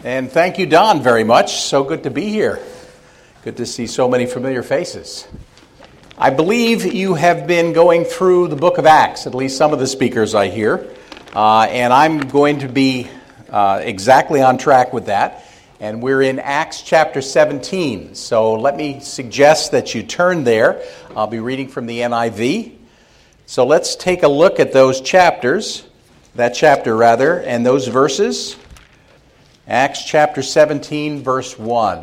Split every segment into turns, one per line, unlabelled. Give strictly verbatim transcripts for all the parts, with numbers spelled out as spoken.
And thank you, Don, very much. So good to be here. Good to see so many familiar faces. I believe you have been going through the book of Acts, at least some of the speakers I hear, uh, and I'm going to be uh, exactly on track with that. And we're in Acts chapter seventeen, so let me suggest that you turn there. I'll be reading from the N I V. So let's take a look at those chapters, that chapter rather, and those verses. Acts chapter seventeen, verse one.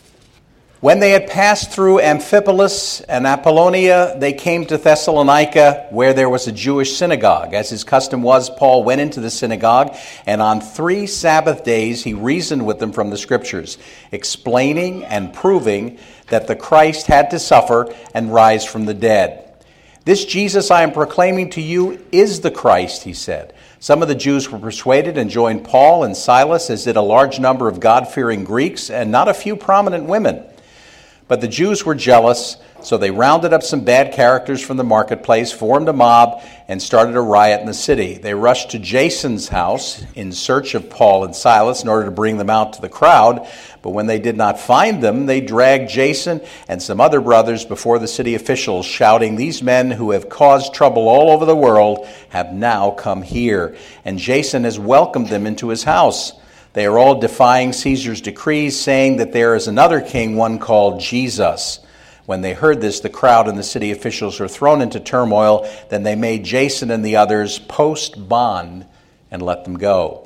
When they had passed through Amphipolis and Apollonia, they came to Thessalonica, where there was a Jewish synagogue. As his custom was, Paul went into the synagogue, and on three Sabbath days he reasoned with them from the Scriptures, explaining and proving that the Christ had to suffer and rise from the dead. This Jesus I am proclaiming to you is the Christ, he said. Some of the Jews were persuaded and joined Paul and Silas, as did a large number of God-fearing Greeks and not a few prominent women. But the Jews were jealous, so they rounded up some bad characters from the marketplace, formed a mob, and started a riot in the city. They rushed to Jason's house in search of Paul and Silas in order to bring them out to the crowd. But when they did not find them, they dragged Jason and some other brothers before the city officials, shouting, "These men who have caused trouble all over the world have now come here, and Jason has welcomed them into his house. They are all defying Caesar's decrees, saying that there is another king, one called Jesus." When they heard this, the crowd and the city officials were thrown into turmoil. Then they made Jason and the others post bond and let them go.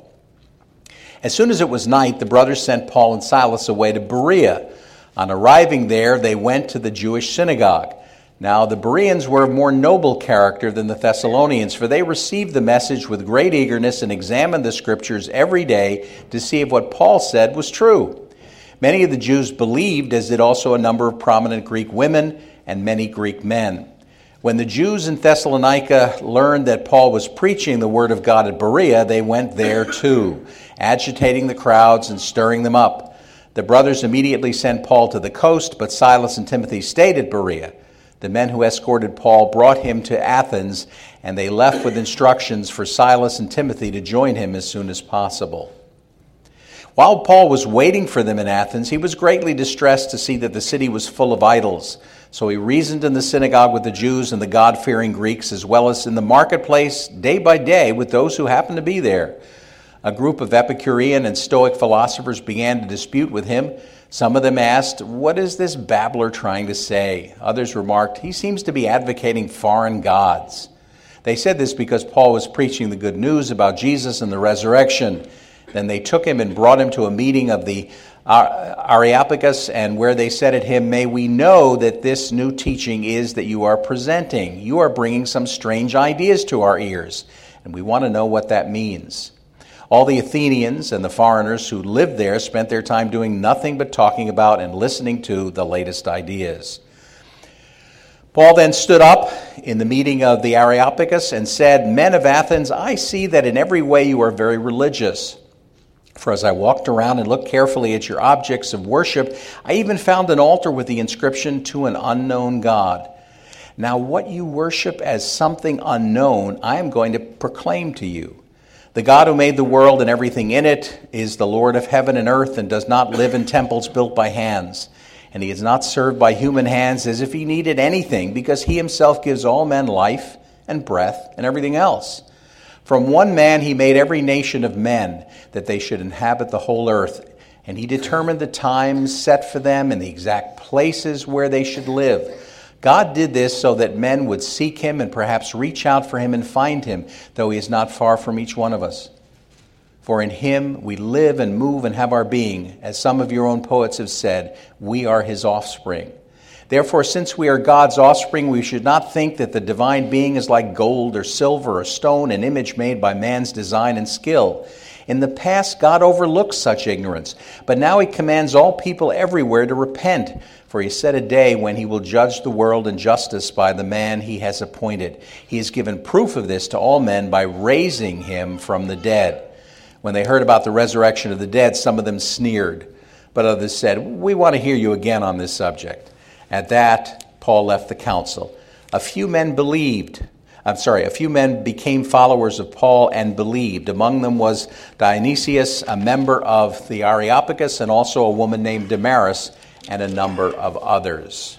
As soon as it was night, the brothers sent Paul and Silas away to Berea. On arriving there, they went to the Jewish synagogue. Now the Bereans were of more noble character than the Thessalonians, for they received the message with great eagerness and examined the Scriptures every day to see if what Paul said was true. Many of the Jews believed, as did also a number of prominent Greek women and many Greek men. When the Jews in Thessalonica learned that Paul was preaching the word of God at Berea, they went there too, agitating the crowds and stirring them up. The brothers immediately sent Paul to the coast, but Silas and Timothy stayed at Berea. The men who escorted Paul brought him to Athens, and they left with instructions for Silas and Timothy to join him as soon as possible. While Paul was waiting for them in Athens, he was greatly distressed to see that the city was full of idols. So he reasoned in the synagogue with the Jews and the God-fearing Greeks, as well as in the marketplace day by day with those who happened to be there. A group of Epicurean and Stoic philosophers began to dispute with him. Some of them asked, "What is this babbler trying to say?" Others remarked, "He seems to be advocating foreign gods." They said this because Paul was preaching the good news about Jesus and the resurrection. Then they took him and brought him to a meeting of the Areopagus, and where they said to him, "May we know that this new teaching is that you are presenting? You are bringing some strange ideas to our ears, and we want to know what that means." All the Athenians and the foreigners who lived there spent their time doing nothing but talking about and listening to the latest ideas. Paul then stood up in the meeting of the Areopagus and said, "Men of Athens, I see that in every way you are very religious. For as I walked around and looked carefully at your objects of worship, I even found an altar with the inscription, 'To an unknown God.' Now what you worship as something unknown, I am going to proclaim to you. The God who made the world and everything in it is the Lord of heaven and earth and does not live in temples built by hands. And he is not served by human hands as if he needed anything, because he himself gives all men life and breath and everything else. From one man he made every nation of men, that they should inhabit the whole earth. And he determined the times set for them and the exact places where they should live. God did this so that men would seek him and perhaps reach out for him and find him, though he is not far from each one of us. For in him we live and move and have our being. As some of your own poets have said, we are his offspring. Therefore, since we are God's offspring, we should not think that the divine being is like gold or silver or stone, an image made by man's design and skill. In the past, God overlooked such ignorance, but now he commands all people everywhere to repent, for he set a day when he will judge the world in justice by the man he has appointed. He has given proof of this to all men by raising him from the dead." When they heard about the resurrection of the dead, some of them sneered, but others said, "We want to hear you again on this subject." At that, Paul left the council. A few men believed, I'm sorry, a few men became followers of Paul and believed. Among them was Dionysius, a member of the Areopagus, and also a woman named Damaris, and a number of others.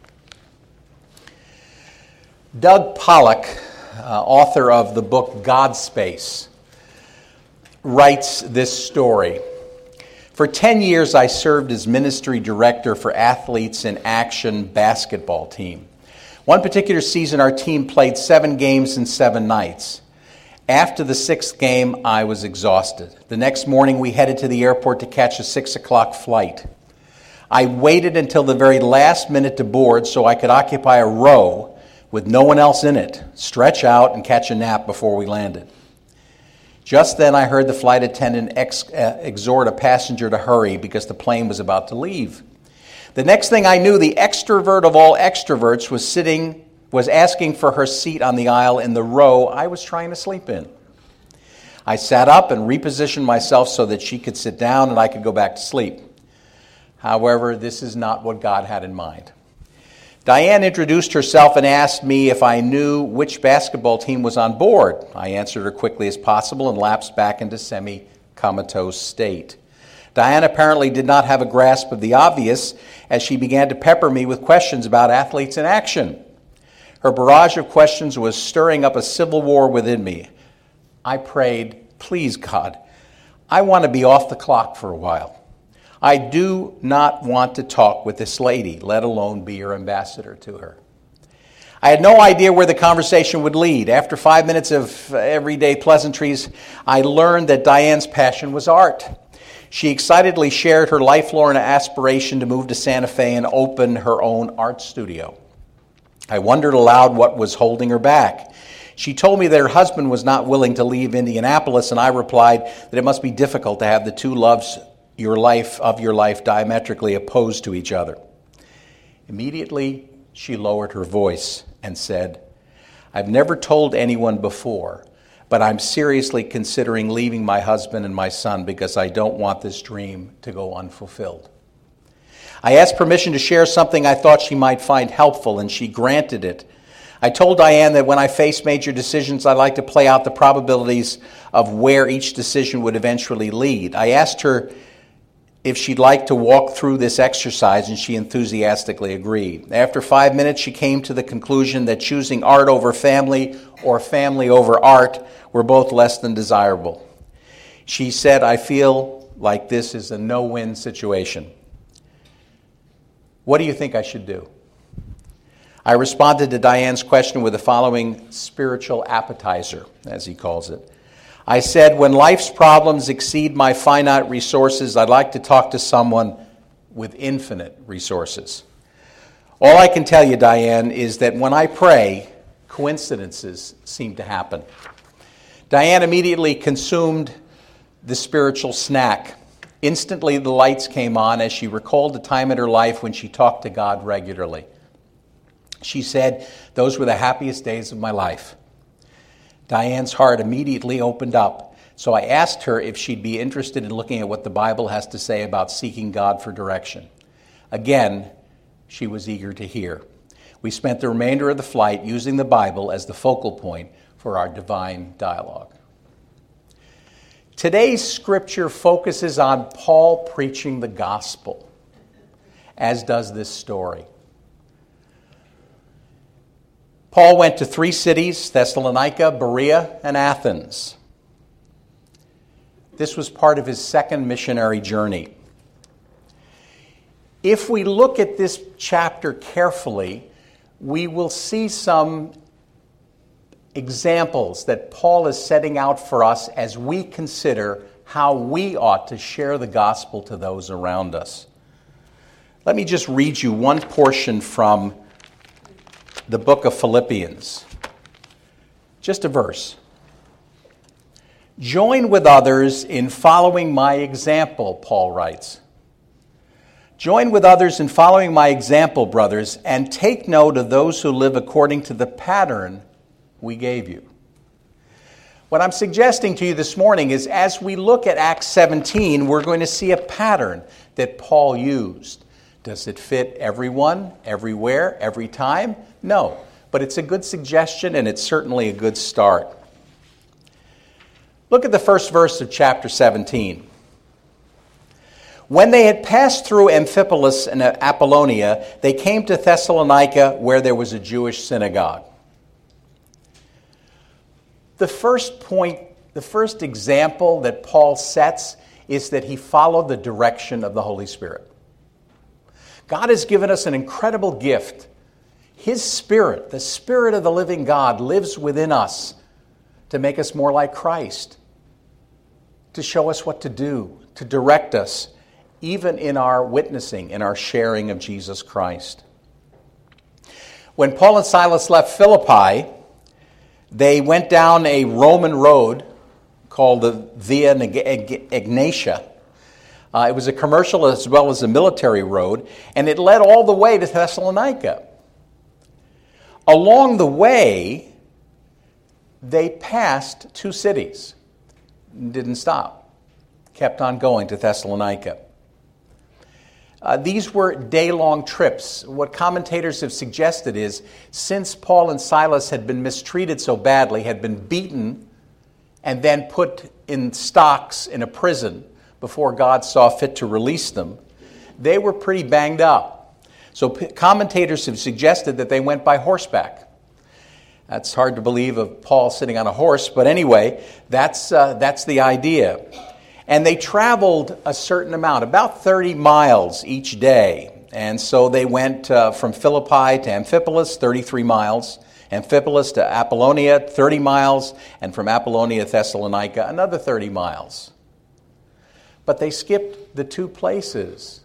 Doug Pollock, uh, author of the book Godspace, writes this story. For ten years, I served as ministry director for Athletes in Action basketball team. One particular season, our team played seven games in seven nights. After the sixth game, I was exhausted. The next morning, we headed to the airport to catch a six o'clock flight. I waited until the very last minute to board so I could occupy a row with no one else in it, stretch out, and catch a nap before we landed. Just then, I heard the flight attendant ex- uh, exhort a passenger to hurry because the plane was about to leave. The next thing I knew, the extrovert of all extroverts was sitting, was asking for her seat on the aisle in the row I was trying to sleep in. I sat up and repositioned myself so that she could sit down and I could go back to sleep. However, this is not what God had in mind. Diane introduced herself and asked me if I knew which basketball team was on board. I answered her quickly as possible and lapsed back into semi-comatose state. Diane apparently did not have a grasp of the obvious as she began to pepper me with questions about Athletes in Action. Her barrage of questions was stirring up a civil war within me. I prayed, please God, I want to be off the clock for a while. I do not want to talk with this lady, let alone be your ambassador to her. I had no idea where the conversation would lead. After five minutes of everyday pleasantries, I learned that Diane's passion was art. She excitedly shared her lifelong aspiration to move to Santa Fe and open her own art studio. I wondered aloud what was holding her back. She told me that her husband was not willing to leave Indianapolis, and I replied that it must be difficult to have the two loves your life of your life diametrically opposed to each other. Immediately, she lowered her voice and said, I've never told anyone before, but I'm seriously considering leaving my husband and my son because I don't want this dream to go unfulfilled. I asked permission to share something I thought she might find helpful, and she granted it. I told Diane that when I face major decisions, I'd like to play out the probabilities of where each decision would eventually lead. I asked her if she'd like to walk through this exercise, and she enthusiastically agreed. After five minutes, she came to the conclusion that choosing art over family or family over art were both less than desirable. She said, I feel like this is a no-win situation. What do you think I should do? I responded to Diane's question with the following spiritual appetizer, as he calls it. I said, when life's problems exceed my finite resources, I'd like to talk to someone with infinite resources. All I can tell you, Diane, is that when I pray, coincidences seem to happen. Diane immediately consumed the spiritual snack. Instantly, the lights came on as she recalled the time in her life when she talked to God regularly. She said, those were the happiest days of my life. Diane's heart immediately opened up, so I asked her if she'd be interested in looking at what the Bible has to say about seeking God for direction. Again, she was eager to hear. We spent the remainder of the flight using the Bible as the focal point for our divine dialogue. Today's scripture focuses on Paul preaching the gospel, as does this story. Paul went to three cities, Thessalonica, Berea, and Athens. This was part of his second missionary journey. If we look at this chapter carefully, we will see some examples that Paul is setting out for us as we consider how we ought to share the gospel to those around us. Let me just read you one portion from the book of Philippians. Just a verse. Join with others in following my example, Paul writes. Join with others in following my example, brothers, and take note of those who live according to the pattern we gave you. What I'm suggesting to you this morning is as we look at Acts seventeen, we're going to see a pattern that Paul used. Does it fit everyone, everywhere, every time? No. but it's a good suggestion and it's certainly a good start. Look at the first verse of chapter seventeen. When they had passed through Amphipolis and Apollonia, they came to Thessalonica, where there was a Jewish synagogue. The first point, the first example that Paul sets is that he followed the direction of the Holy Spirit. God has given us an incredible gift. His Spirit, the Spirit of the living God, lives within us to make us more like Christ, to show us what to do, to direct us, even in our witnessing, in our sharing of Jesus Christ. When Paul and Silas left Philippi, they went down a Roman road called the Via Egnatia. Uh, it was a commercial as well as a military road, and it led all the way to Thessalonica. Along the way, they passed two cities. Didn't stop. Kept on going to Thessalonica. Uh, these were day-long trips. What commentators have suggested is, since Paul and Silas had been mistreated so badly, had been beaten, and then put in stocks in a prison before God saw fit to release them, they were pretty banged up. So p- commentators have suggested that they went by horseback. That's hard to believe of Paul sitting on a horse, but anyway, that's uh, that's the idea. And they traveled a certain amount, about thirty miles each day. And so they went uh, from Philippi to Amphipolis, thirty-three miles, Amphipolis to Apollonia, thirty miles, and from Apollonia to Thessalonica, another thirty miles. But they skipped the two places.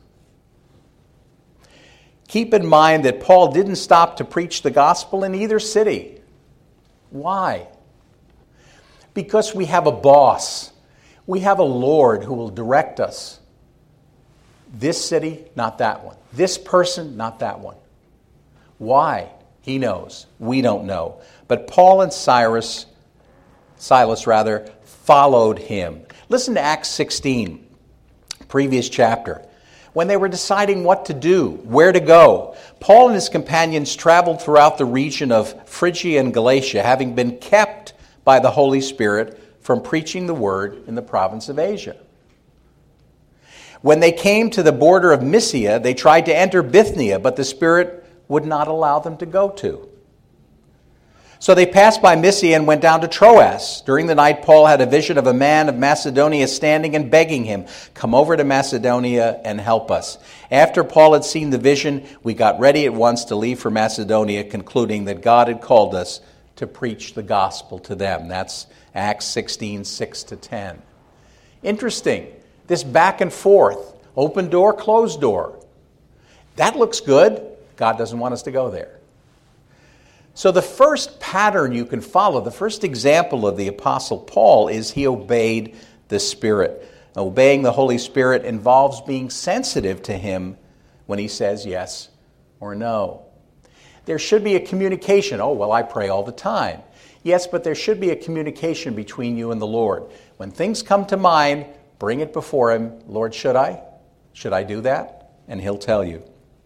Keep in mind that Paul didn't stop to preach the gospel in either city. Why? Because we have a boss. We have a Lord who will direct us. This city, not that one. This person, not that one. Why? He knows. We don't know. But Paul and Cyrus, Silas rather, followed him. Listen to Acts sixteen, previous chapter. When they were deciding what to do, where to go, Paul and his companions traveled throughout the region of Phrygia and Galatia, having been kept by the Holy Spirit from preaching the word in the province of Asia. When they came to the border of Mysia, they tried to enter Bithynia, but the Spirit would not allow them to go to. So they passed by Mysia and went down to Troas. During the night, Paul had a vision of a man of Macedonia standing and begging him, "Come over to Macedonia and help us." After Paul had seen the vision, we got ready at once to leave for Macedonia, concluding that God had called us to preach the gospel to them. That's Acts sixteen, six to ten. Interesting. This back and forth, open door, closed door. That looks good. God doesn't want us to go there. So the first pattern you can follow, the first example of the Apostle Paul is he obeyed the Spirit. Obeying the Holy Spirit involves being sensitive to him when he says yes or no. There should be a communication. Oh, well, I pray all the time. Yes, but there should be a communication between you and the Lord. When things come to mind, bring it before him. Lord, should I? Should I do that? And he'll tell you.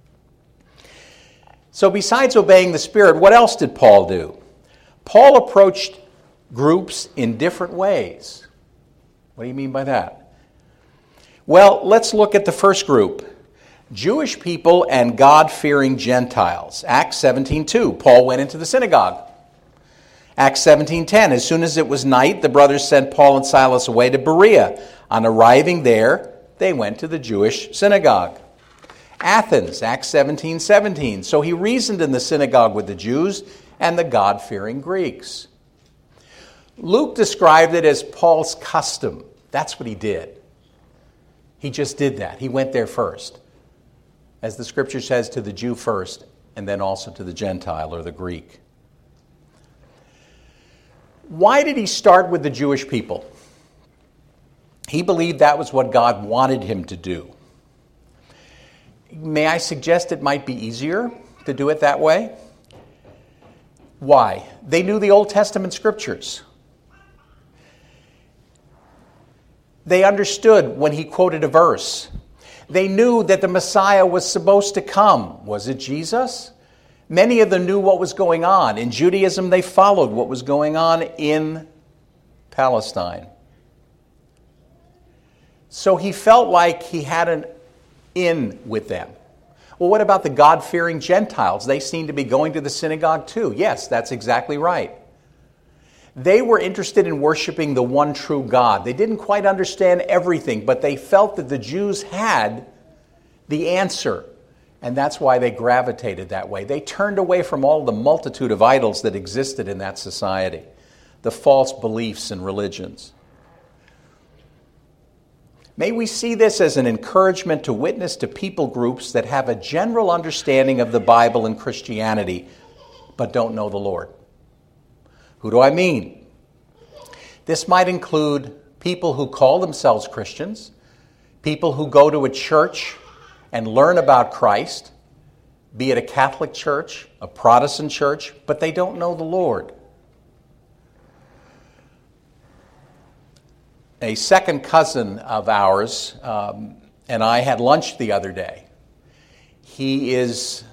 So besides obeying the Spirit, what else did Paul do? Paul approached groups in different ways. What do you mean by that? Well, let's look at the first group. Jewish people and God-fearing Gentiles. Acts seventeen two, Paul went into the synagogue. Acts seventeen ten, as soon as it was night, the brothers sent Paul and Silas away to Berea. On arriving there, they went to the Jewish synagogue. Athens, Acts seventeen seventeen, so he reasoned in the synagogue with the Jews and the God-fearing Greeks. Luke described it as Paul's custom. That's what he did. He just did that. He went there first. As the scripture says, to the Jew first, and then also to the Gentile or the Greek. Why did he start with the Jewish people? He believed that was what God wanted him to do. May I suggest it might be easier to do it that way? Why? They knew the Old Testament scriptures. They understood when he quoted a verse. They knew that the Messiah was supposed to come. Was it Jesus? Many of them knew what was going on. In Judaism, they followed what was going on in Palestine. So he felt like he had an in with them. Well, what about the God-fearing Gentiles? They seem to be going to the synagogue too. Yes, that's exactly right. They were interested in worshiping the one true God. They didn't quite understand everything, but they felt that the Jews had the answer, and that's why they gravitated that way. They turned away from all the multitude of idols that existed in that society, the false beliefs and religions. May we see this as an encouragement to witness to people groups that have a general understanding of the Bible and Christianity, but don't know the Lord. Who do I mean? This might include people who call themselves Christians, people who go to a church and learn about Christ, be it a Catholic church, a Protestant church, but they don't know the Lord. A second cousin of ours um, and I had lunch the other day. He is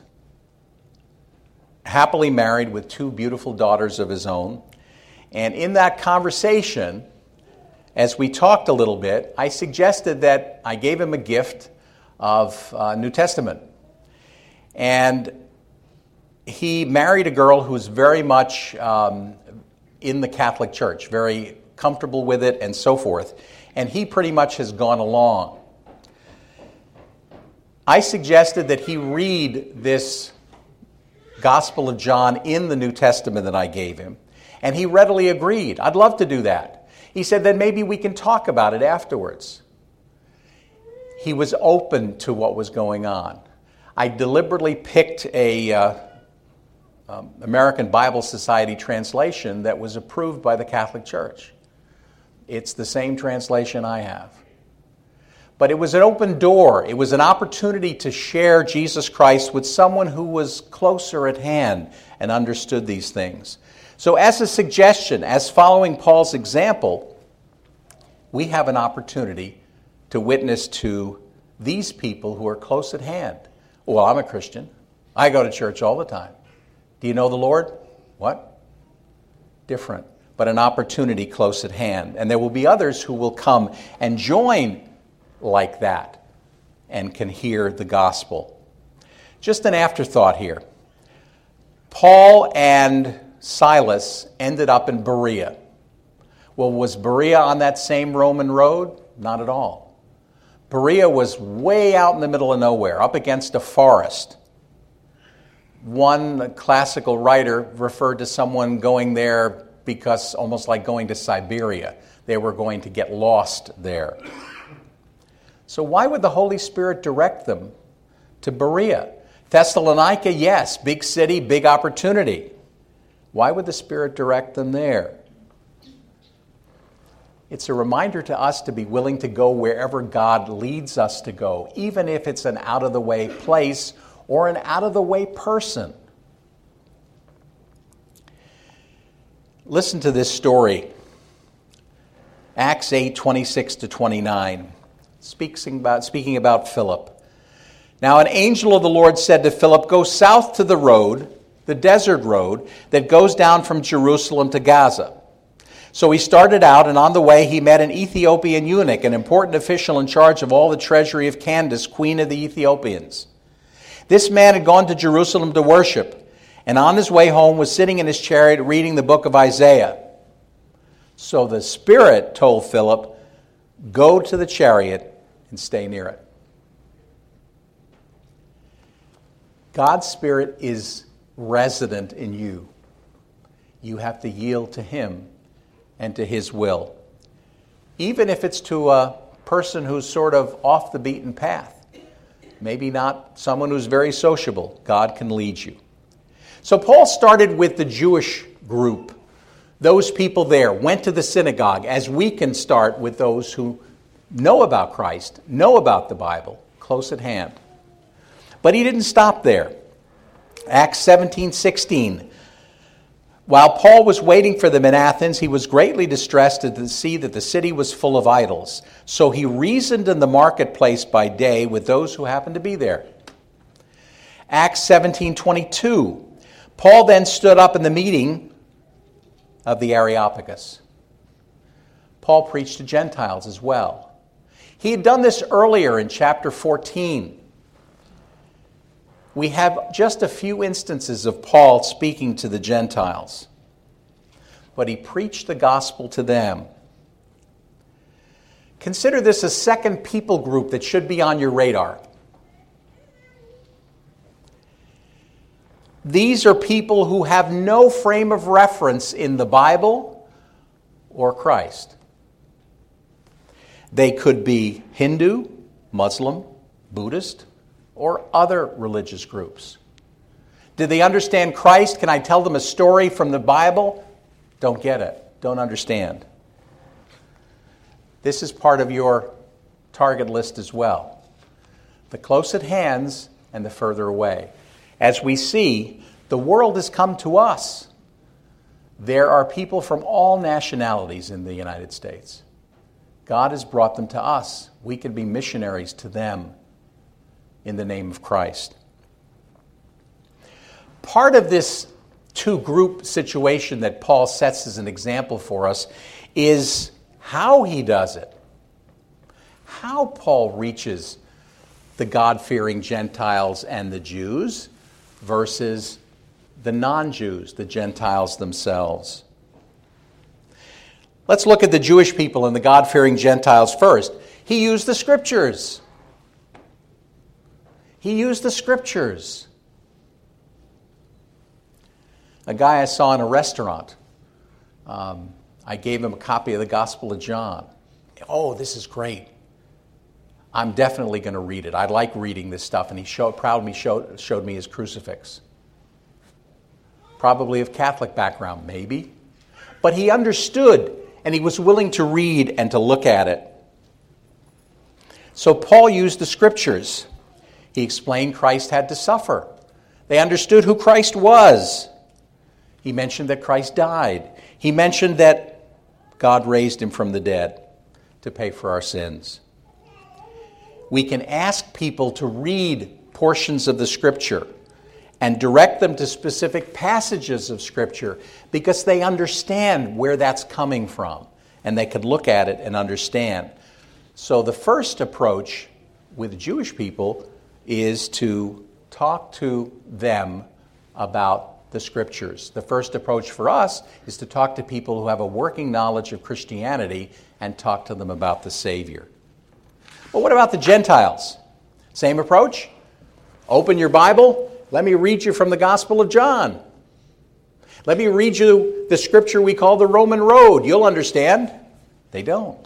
happily married with two beautiful daughters of his own. And in that conversation, as we talked a little bit, I suggested that I gave him a gift of uh, New Testament. And he married a girl who's very much um, in the Catholic Church, very comfortable with it and so forth. And he pretty much has gone along. I suggested that he read this Gospel of John in the New Testament that I gave him. And he readily agreed. I'd love to do that. He said, then maybe we can talk about it afterwards. He was open to what was going on. I deliberately picked a uh, um, American Bible Society translation that was approved by the Catholic Church. It's the same translation I have. But it was an open door. It was an opportunity to share Jesus Christ with someone who was closer at hand and understood these things. So as a suggestion, as following Paul's example, we have an opportunity to witness to these people who are close at hand. Well, I'm a Christian. I go to church all the time. Do you know the Lord? What? Different, but an opportunity close at hand. And there will be others who will come and join like that and can hear the gospel. Just an afterthought here. Paul and Silas ended up in Berea. Well, was Berea on that same Roman road? Not at all. Berea was way out in the middle of nowhere, up against a forest. One classical writer referred to someone going there because almost like going to Siberia. They were going to get lost there. So why would the Holy Spirit direct them to Berea? Thessalonica, yes, big city, big opportunity. Why would the Spirit direct them there? It's a reminder to us to be willing to go wherever God leads us to go, even if it's an out-of-the-way place or an out-of-the-way person. Listen to this story. Acts eight, twenty-six to twenty-nine. Speaking about, speaking about Philip. Now an angel of the Lord said to Philip, go south to the road, the desert road, that goes down from Jerusalem to Gaza. So he started out, and on the way he met an Ethiopian eunuch, an important official in charge of all the treasury of Candace, queen of the Ethiopians. This man had gone to Jerusalem to worship, and on his way home was sitting in his chariot reading the book of Isaiah. So the Spirit told Philip, go to the chariot and stay near it. God's Spirit is resident in you. You have to yield to Him and to His will. Even if it's to a person who's sort of off the beaten path. Maybe not someone who's very sociable. God can lead you. So Paul started with the Jewish group. Those people there went to the synagogue, as we can start with those who know about Christ, know about the Bible, close at hand. But he didn't stop there. Acts seventeen sixteen. While Paul was waiting for them in Athens, he was greatly distressed to see that the city was full of idols. So he reasoned in the marketplace by day with those who happened to be there. Acts seventeen twenty-two. Paul then stood up in the meeting of the Areopagus. Paul preached to Gentiles as well. He had done this earlier in chapter fourteen. We have just a few instances of Paul speaking to the Gentiles, but he preached the gospel to them. Consider this a second people group that should be on your radar. These are people who have no frame of reference in the Bible or Christ. They could be Hindu, Muslim, Buddhist, or other religious groups. Did they understand Christ? Can I tell them a story from the Bible? Don't get it. Don't understand. This is part of your target list as well. The close at hands and the further away. As we see, the world has come to us. There are people from all nationalities in the United States. God has brought them to us. We can be missionaries to them in the name of Christ. Part of this two-group situation that Paul sets as an example for us is how he does it. How Paul reaches the God-fearing Gentiles and the Jews versus the non-Jews, the Gentiles themselves. Let's look at the Jewish people and the God-fearing Gentiles first. He used the Scriptures. He used the Scriptures. A guy I saw in a restaurant, um, I gave him a copy of the Gospel of John. Oh, this is great. I'm definitely going to read it. I like reading this stuff. And he showed, proudly showed, showed me his crucifix. Probably of Catholic background, maybe. But he understood, and he was willing to read and to look at it. So Paul used the Scriptures. He explained Christ had to suffer. They understood who Christ was. He mentioned that Christ died. He mentioned that God raised him from the dead to pay for our sins. We can ask people to read portions of the Scripture and direct them to specific passages of Scripture because they understand where that's coming from and they could look at it and understand. So the first approach with Jewish people is to talk to them about the Scriptures. The first approach for us is to talk to people who have a working knowledge of Christianity and talk to them about the Savior. But what about the Gentiles? Same approach? Open your Bible. Let me read you from the Gospel of John. Let me read you the Scripture we call the Roman Road. You'll understand. They don't.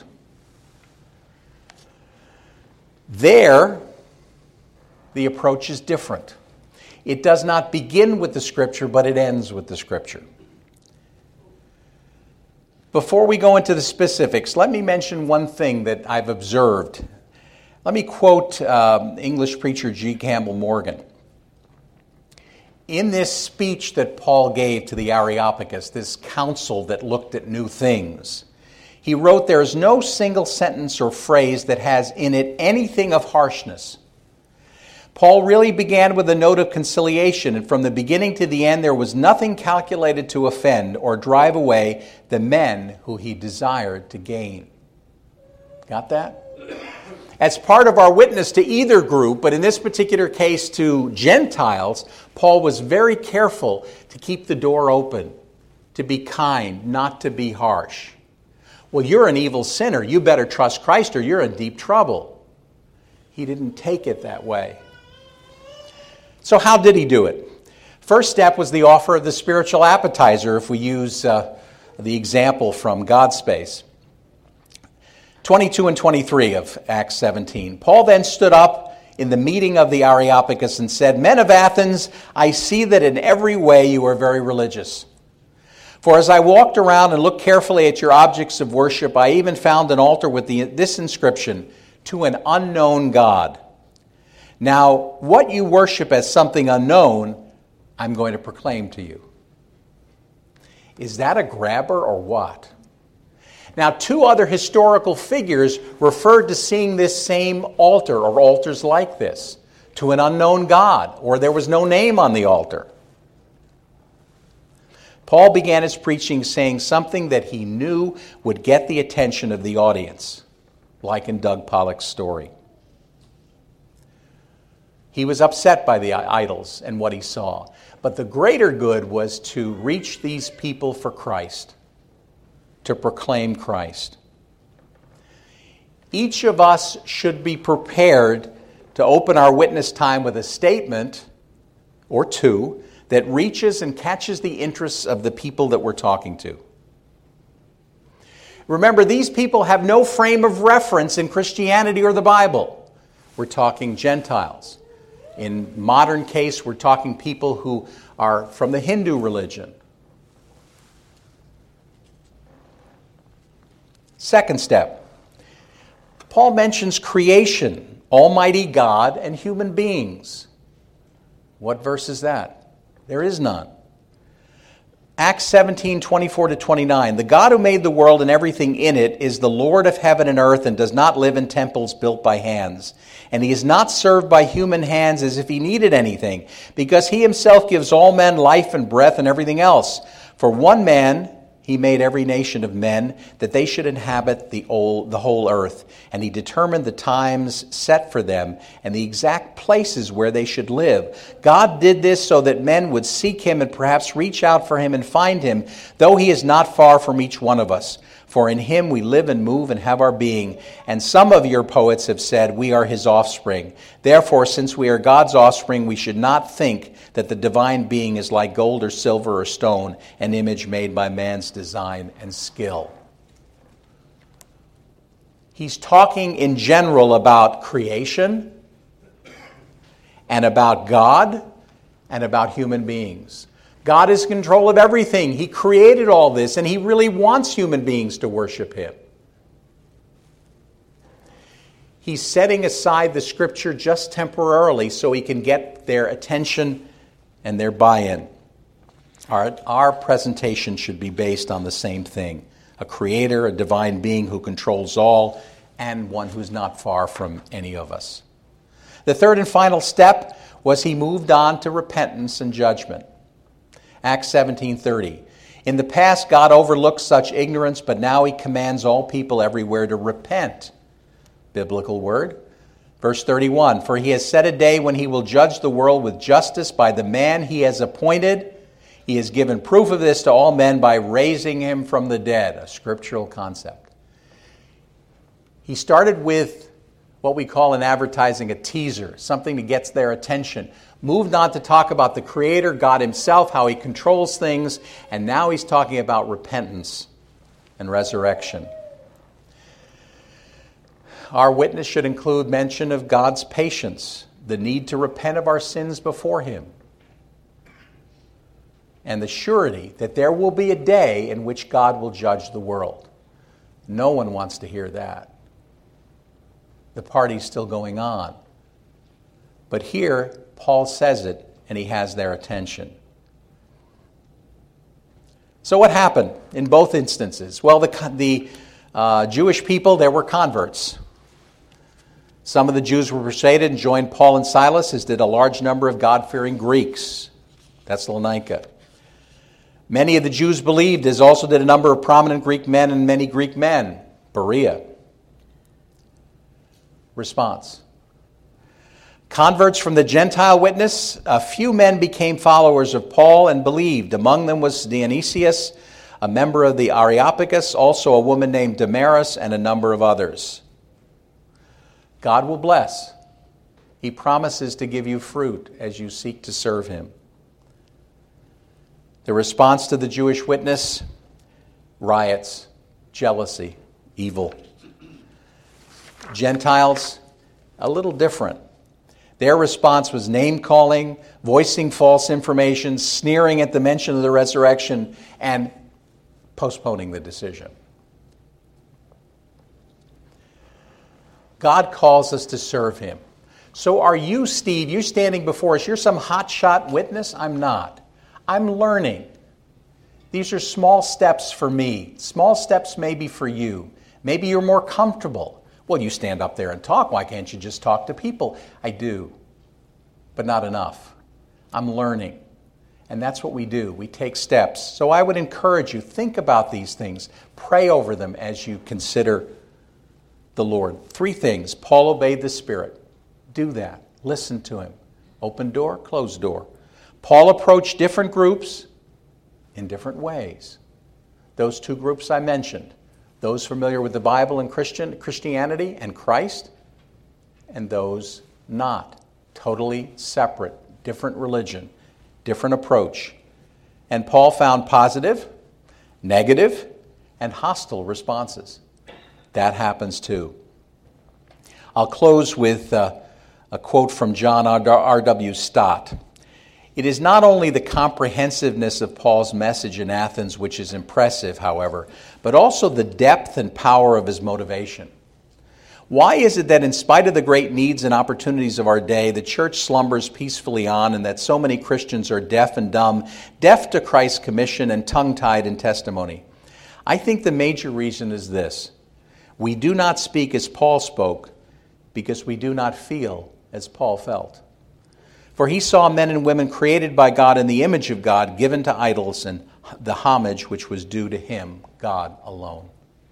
There, the approach is different. It does not begin with the Scripture, but it ends with the Scripture. Before we go into the specifics, let me mention one thing that I've observed. Let me quote um, English preacher G. Campbell Morgan. In this speech that Paul gave to the Areopagus, this council that looked at new things, he wrote, "There is no single sentence or phrase that has in it anything of harshness. Paul really began with a note of conciliation, and from the beginning to the end there was nothing calculated to offend or drive away the men who he desired to gain." Got that? As part of our witness to either group, but in this particular case to Gentiles, Paul was very careful to keep the door open, to be kind, not to be harsh. Well, you're an evil sinner. You better trust Christ or you're in deep trouble. He didn't take it that way. So how did he do it? First step was the offer of the spiritual appetizer, if we use uh, the example from Godspace. twenty-two and twenty-three of Acts seventeen. Paul then stood up in the meeting of the Areopagus and said, "Men of Athens, I see that in every way you are very religious. For as I walked around and looked carefully at your objects of worship, I even found an altar with the, this inscription, 'To an unknown God.' Now, what you worship as something unknown, I'm going to proclaim to you." Is that a grabber or what? Now, two other historical figures referred to seeing this same altar or altars like this, to an unknown God, or there was no name on the altar. Paul began his preaching saying something that he knew would get the attention of the audience, like in Doug Pollock's story. He was upset by the idols and what he saw. But the greater good was to reach these people for Christ, to proclaim Christ. Each of us should be prepared to open our witness time with a statement or two that reaches and catches the interests of the people that we're talking to. Remember, these people have no frame of reference in Christianity or the Bible. We're talking Gentiles. In modern case, we're talking people who are from the Hindu religion. Second step. Paul mentions creation, Almighty God, and human beings. What verse is that? There is none. Acts seventeen, twenty-four to twenty-nine. The God who made the world and everything in it is the Lord of heaven and earth and does not live in temples built by hands. And he is not served by human hands as if he needed anything, because he himself gives all men life and breath and everything else. For one man he made every nation of men, that they should inhabit the whole, the whole earth. And he determined the times set for them and the exact places where they should live. God did this so that men would seek him and perhaps reach out for him and find him, though he is not far from each one of us. For in him we live and move and have our being. And some of your poets have said, we are his offspring. Therefore, since we are God's offspring, we should not think that the divine being is like gold or silver or stone, an image made by man's design and skill. He's talking in general about creation and about God and about human beings. God is in control of everything. He created all this, and he really wants human beings to worship him. He's setting aside the scripture just temporarily so he can get their attention and their buy-in. Our, our presentation should be based on the same thing: a creator, a divine being who controls all, and one who's not far from any of us. The third and final step was he moved on to repentance and judgment. Acts seventeen thirty. In the past, God overlooked such ignorance, but now he commands all people everywhere to repent. Biblical word. Verse thirty-one. For he has set a day when he will judge the world with justice by the man he has appointed. He has given proof of this to all men by raising him from the dead. A scriptural concept. He started with what we call in advertising a teaser, something that gets their attention. Moved on to talk about the Creator, God himself, how he controls things, and now he's talking about repentance and resurrection. Our witness should include mention of God's patience, the need to repent of our sins before him, and the surety that there will be a day in which God will judge the world. No one wants to hear that. The party's still going on. But here, Paul says it, and he has their attention. So what happened in both instances? Well, the, the uh, Jewish people, there were converts. Some of the Jews were persuaded and joined Paul and Silas, as did a large number of God-fearing Greeks. Thessalonica. Many of the Jews believed, as also did a number of prominent Greek men and many Greek men. Berea. Response. Converts from the Gentile witness, a few men became followers of Paul and believed. Among them was Dionysius, a member of the Areopagus, also a woman named Damaris, and a number of others. God will bless. He promises to give you fruit as you seek to serve him. The response to the Jewish witness: riots, jealousy, evil. Gentiles, a little different. Their response was name-calling, voicing false information, sneering at the mention of the resurrection, and postponing the decision. God calls us to serve him. So are you, Steve? You're standing before us. You're some hotshot witness? I'm not. I'm learning. These are small steps for me. Small steps maybe for you. Maybe you're more comfortable. Well, you stand up there and talk. Why can't you just talk to people? I do, but not enough. I'm learning. And that's what we do. We take steps. So I would encourage you, think about these things. Pray over them as you consider the Lord. Three things. Paul obeyed the Spirit. Do that. Listen to him. Open door, closed door. Paul approached different groups in different ways. Those two groups I mentioned. Those familiar with the Bible and Christian Christianity and Christ, and those not. Totally separate, different religion, different approach. And Paul found positive, negative, and hostile responses. That happens too. I'll close with uh, a quote from John R W Stott. It is not only the comprehensiveness of Paul's message in Athens which is impressive, however, but also the depth and power of his motivation. Why is it that in spite of the great needs and opportunities of our day, the church slumbers peacefully on and that so many Christians are deaf and dumb, deaf to Christ's commission and tongue-tied in testimony? I think the major reason is this. We do not speak as Paul spoke because we do not feel as Paul felt. For he saw men and women created by God in the image of God, given to idols, and the homage which was due to him, God alone.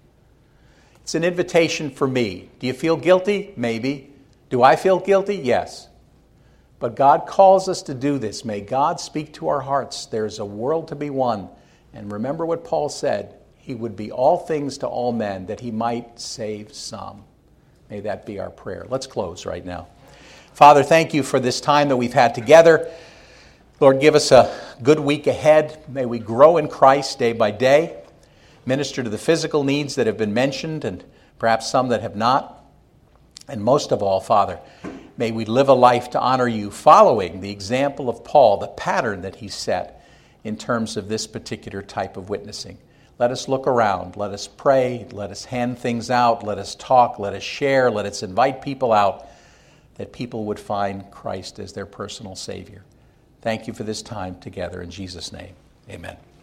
It's an invitation for me. Do you feel guilty? Maybe. Do I feel guilty? Yes. But God calls us to do this. May God speak to our hearts. There's a world to be won. And remember what Paul said. He would be all things to all men, that he might save some. May that be our prayer. Let's close right now. Father, thank you for this time that we've had together. Lord, give us a good week ahead. May we grow in Christ day by day. Minister to the physical needs that have been mentioned and perhaps some that have not. And most of all, Father, may we live a life to honor you, following the example of Paul, the pattern that he set in terms of this particular type of witnessing. Let us look around. Let us pray. Let us hand things out. Let us talk. Let us share. Let us invite people out, that people would find Christ as their personal Savior. Thank you for this time together in Jesus' name. Amen.